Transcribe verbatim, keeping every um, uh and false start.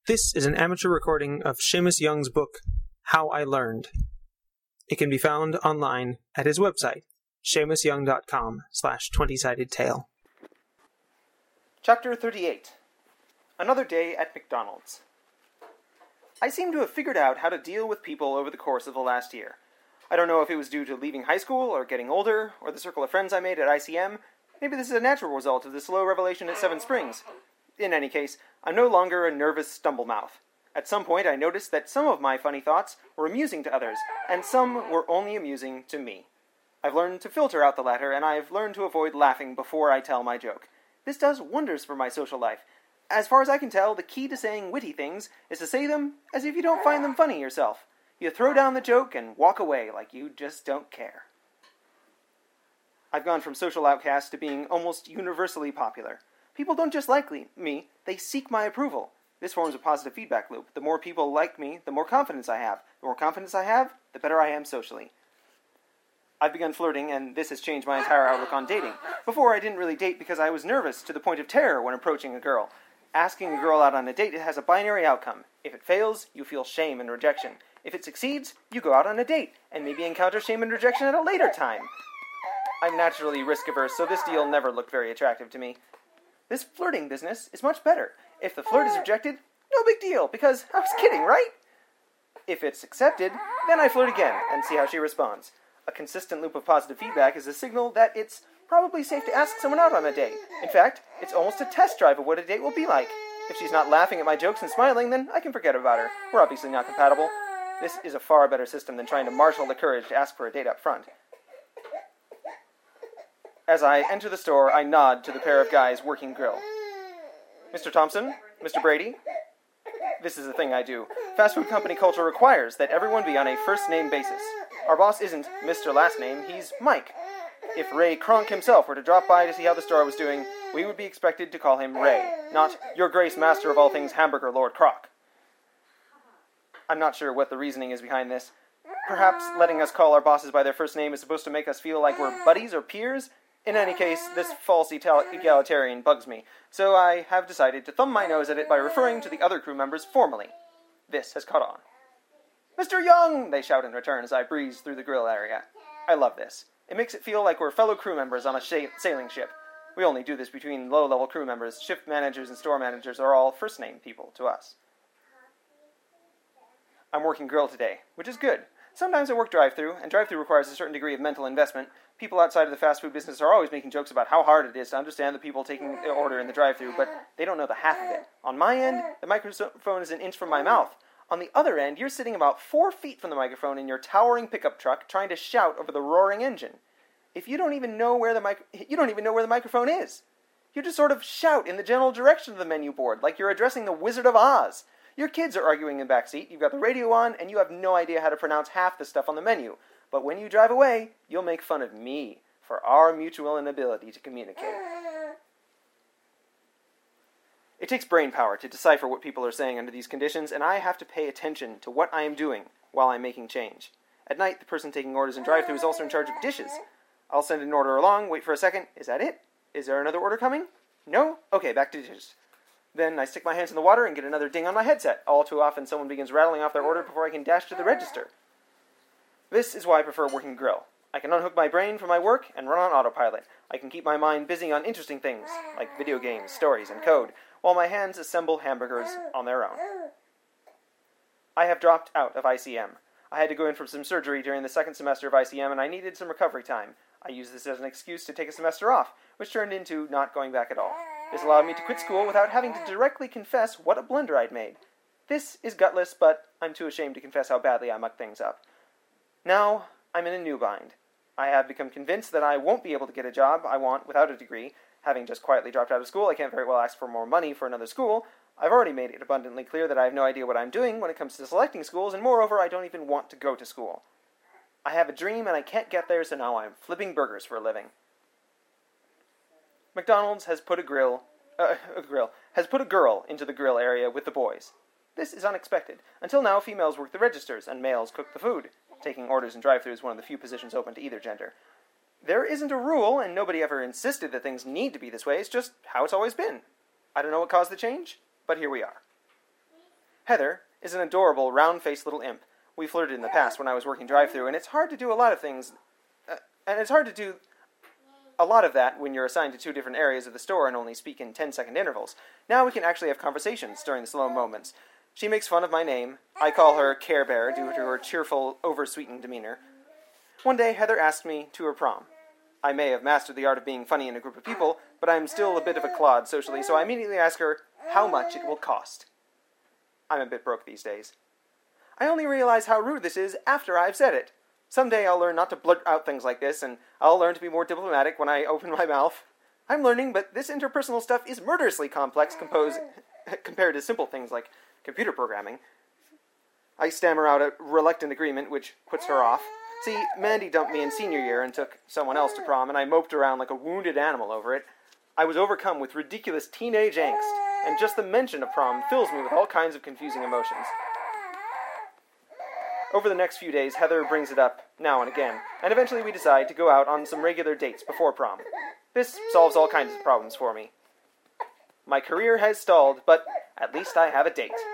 This is an amateur recording of Seamus Young's book, How I Learned. It can be found online at his website, seamusyoung.com slash twenty-sided tale. Chapter thirty-eight. Another Day at McDonald's. I seem to have figured out how to deal with people over the course of the last year. I don't know if it was due to leaving high school, or getting older, or the circle of friends I made at I C M. Maybe this is a natural result of the slow revelation at Seven Springs. In any case, I'm no longer a nervous stumble-mouth. At some point, I noticed that some of my funny thoughts were amusing to others, and some were only amusing to me. I've learned to filter out the latter, and I've learned to avoid laughing before I tell my joke. This does wonders for my social life. As far as I can tell, the key to saying witty things is to say them as if you don't find them funny yourself. You throw down the joke and walk away like you just don't care. I've gone from social outcast to being almost universally popular. People don't just like me, they seek my approval. This forms a positive feedback loop. The more people like me, the more confidence I have. The more confidence I have, the better I am socially. I've begun flirting, and this has changed my entire outlook on dating. Before, I didn't really date because I was nervous to the point of terror when approaching a girl. Asking a girl out on a date, it has a binary outcome. If it fails, you feel shame and rejection. If it succeeds, you go out on a date, and maybe encounter shame and rejection at a later time. I'm naturally risk-averse, so this deal never looked very attractive to me. This flirting business is much better. If the flirt is rejected, no big deal, because I was kidding, right? If it's accepted, then I flirt again and see how she responds. A consistent loop of positive feedback is a signal that it's probably safe to ask someone out on a date. In fact, it's almost a test drive of what a date will be like. If she's not laughing at my jokes and smiling, then I can forget about her. We're obviously not compatible. This is a far better system than trying to marshal the courage to ask for a date up front. As I enter the store, I nod to the pair of guys working grill. Mister Thompson? Mister Brady? This is the thing I do. Fast food company culture requires that everyone be on a first-name basis. Our boss isn't Mister Last Name, he's Mike. If Ray Kronk himself were to drop by to see how the store was doing, we would be expected to call him Ray, not Your Grace Master of all things Hamburger Lord Croc. I'm not sure what the reasoning is behind this. Perhaps letting us call our bosses by their first name is supposed to make us feel like we're buddies or peers? In any case, this false egalitarian bugs me, so I have decided to thumb my nose at it by referring to the other crew members formally. This has caught on. Mister Young! They shout in return as I breeze through the grill area. I love this. It makes it feel like we're fellow crew members on a sh- sailing ship. We only do this between low-level crew members. Shift managers and store managers are all first-name people to us. I'm working grill today, which is good. Sometimes I work drive-thru, and drive-thru requires a certain degree of mental investment. People outside of the fast food business are always making jokes about how hard it is to understand the people taking their order in the drive-thru, but they don't know the half of it. On my end, the microphone is an inch from my mouth. On the other end, you're sitting about four feet from the microphone in your towering pickup truck trying to shout over the roaring engine. If you don't even know where the mic- you don't even know where the microphone is. You just sort of shout in the general direction of the menu board, like you're addressing the Wizard of Oz. Your kids are arguing in the back seat, you've got the radio on, and you have no idea how to pronounce half the stuff on the menu. But when you drive away, you'll make fun of me for our mutual inability to communicate. It takes brain power to decipher what people are saying under these conditions, and I have to pay attention to what I am doing while I'm making change. At night, the person taking orders in drive-thru is also in charge of dishes. I'll send an order along, wait for a second. Is that it? Is there another order coming? No? Okay, back to dishes. Then I stick my hands in the water and get another ding on my headset. All too often, someone begins rattling off their order before I can dash to the register. This is why I prefer working grill. I can unhook my brain from my work and run on autopilot. I can keep my mind busy on interesting things, like video games, stories, and code, while my hands assemble hamburgers on their own. I have dropped out of I C M. I had to go in for some surgery during the second semester of I C M, and I needed some recovery time. I used this as an excuse to take a semester off, which turned into not going back at all. This allowed me to quit school without having to directly confess what a blunder I'd made. This is gutless, but I'm too ashamed to confess how badly I mucked things up. Now, I'm in a new bind. I have become convinced that I won't be able to get a job I want without a degree. Having just quietly dropped out of school, I can't very well ask for more money for another school. I've already made it abundantly clear that I have no idea what I'm doing when it comes to selecting schools, and moreover, I don't even want to go to school. I have a dream, and I can't get there, so now I'm flipping burgers for a living. McDonald's has put a grill, uh, a grill, has put a girl into the grill area with the boys. This is unexpected. Until now, females work the registers, and males cook the food. Taking orders in drive-thru is one of the few positions open to either gender. There isn't a rule, and nobody ever insisted that things need to be this way. It's just how it's always been. I don't know what caused the change, but here we are. Heather is an adorable, round-faced little imp. We flirted in the past when I was working drive-thru, and it's hard to do a lot of things, uh, and it's hard to do a lot of that when you're assigned to two different areas of the store and only speak in ten-second intervals. Now we can actually have conversations during the slow moments. She makes fun of my name. I call her Care Bear due to her cheerful, over-sweetened demeanor. One day, Heather asked me to her prom. I may have mastered the art of being funny in a group of people, but I'm still a bit of a clod socially, so I immediately ask her how much it will cost. I'm a bit broke these days. I only realize how rude this is after I've said it. Someday I'll learn not to blurt out things like this, and I'll learn to be more diplomatic when I open my mouth. I'm learning, but this interpersonal stuff is murderously complex compose, compared to simple things like computer programming. I stammer out a reluctant agreement, which puts her off. See, Mandy dumped me in senior year and took someone else to prom, and I moped around like a wounded animal over it. I was overcome with ridiculous teenage angst, and just the mention of prom fills me with all kinds of confusing emotions. Over the next few days, Heather brings it up now and again, and eventually we decide to go out on some regular dates before prom. This solves all kinds of problems for me. My career has stalled, but at least I have a date.